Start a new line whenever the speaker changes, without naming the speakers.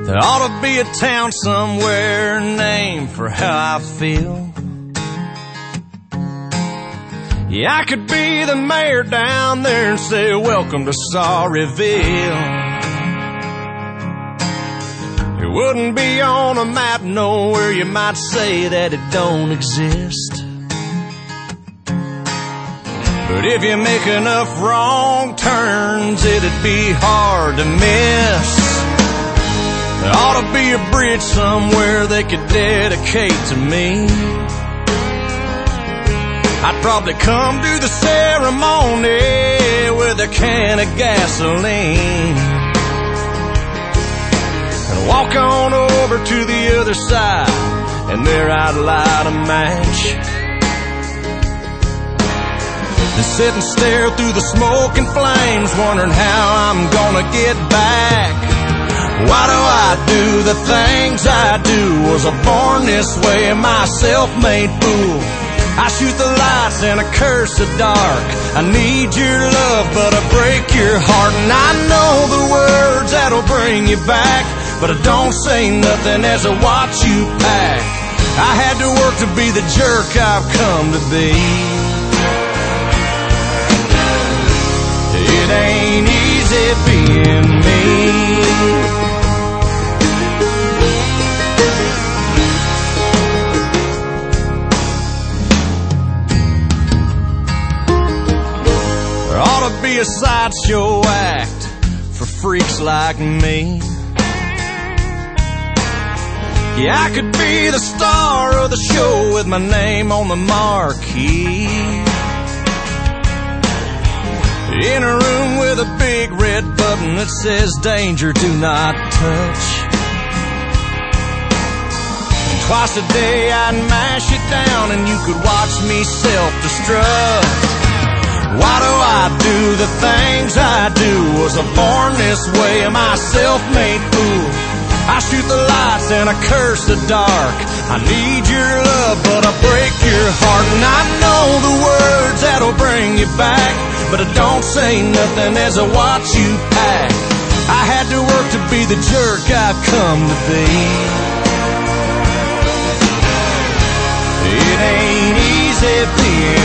There ought to be a town somewhere named for how I feel. Yeah, I could be the mayor down there and say, welcome to Sorryville. It wouldn't be on a map nowhere, you might say that it don't exist. But if you make enough wrong turns, it'd be hard to miss. There ought to be a bridge somewhere they could dedicate to me. I'd probably come to the ceremony with a can of gasoline and walk on over to the other side, and there I'd light a match. Then sit and stare through the smoke and flames, wondering how I'm gonna get back. Why do I do the things I do? Was I born this way? Am I a self-made fool? I shoot the lights and I curse the dark. I need your love, but I break your heart. And I know the words that'll bring you back, but I don't say nothing as I watch you pack. I had to work to be the jerk I've come to be. It ain't easy being me. There ought to be a sideshow act for freaks like me. Yeah, I could be the star of the show with my name on the marquee. In a room with a big red button that says danger, do not touch. And twice a day I'd mash it down and you could watch me self-destruct. Why do I do the things I do? Was I born this way? Am I a self-made fool? I shoot the lights and I curse the dark. I need your love, but I break your heart. And I know the words that'll bring you back, but I don't say nothing as I watch you pack. I had to work to be the jerk I've come to be. It ain't easy being